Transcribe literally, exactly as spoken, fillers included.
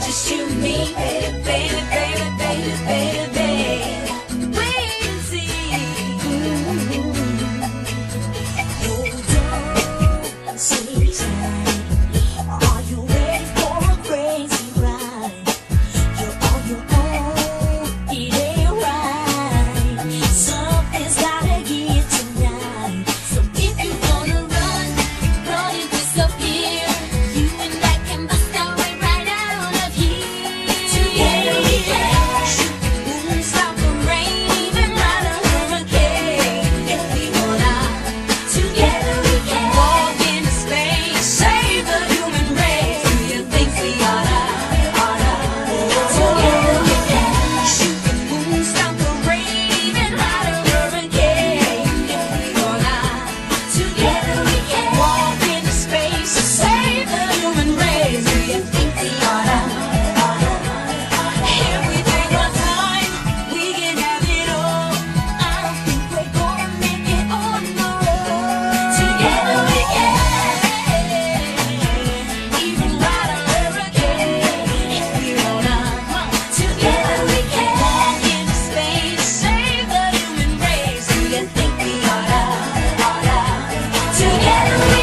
just you and me, baby, baby, baby, baby, baby, baby. Wait and see. Hold on, sit tight. Are you ready for a crazy ride? You're on your own, it ain't right. Something's gotta give tonight. So if you wanna run, run and disappear. You and I can bust our way right out of here. Together we can shoot the moon, stop the rain, even ride a hurricane. If we wanna, together we can walk into space, save the human race. Do you think we oughta, oughta? Together we can shoot the moon, stop the rain, even ride a hurricane. If we wanna, together we can walk into space, save the human race. Do you think we oughta, oughta? If we take our time, we can have it all. I don't think we're gonna make it on the road. Together we can even ride a hurricane. If we wanna, together we can walk into space, save the human race. Do you think we oughta, oughta? Together we